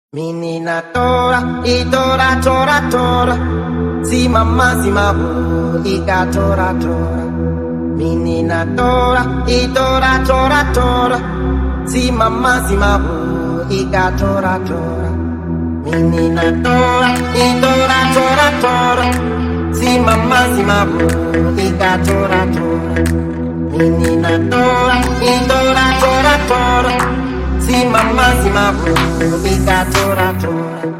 Menina tora, tora, tora, tora. Si mamma, si mabu, ika tora, tora. Menina tora, tora, tora, tora. Si mamma, si mabu, ika tora, tora. Menina tora, tora, tora, tora. Si mamma, si mabu, ika tora, tora. Menina tora, tora, tora, tora. Si mamma, si mabu, ika tora, tora.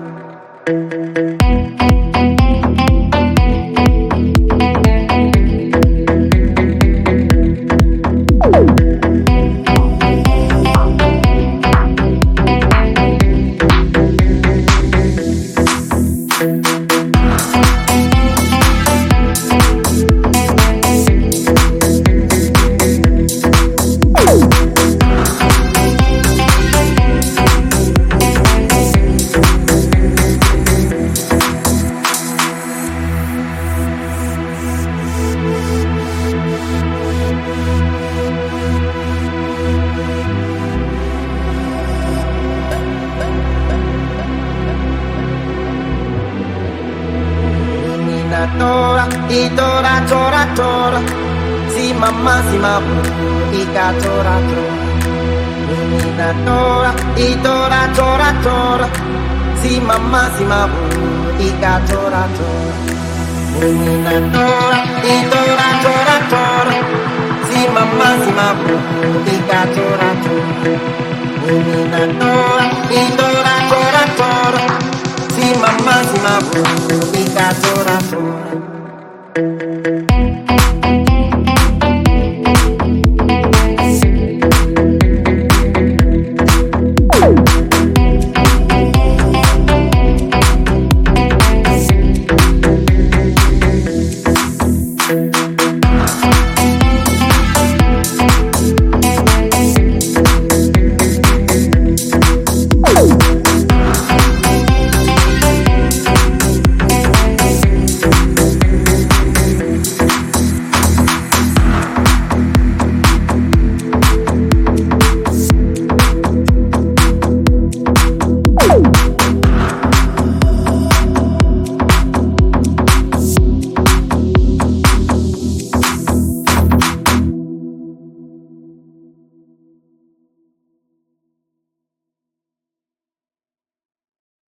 Tora, tora, tora, tora. Si mamma, si mabu, ika tora, tora. Menina tora, tora, tora, tora. Si mamma, si mabu, ika tora, tora. Menina tora, tora, tora, tora. Si mamma, si mabu, ika tora, tora. Menina tora, tora, tora, tora. Si mamma, si mabu, ika tora, tora.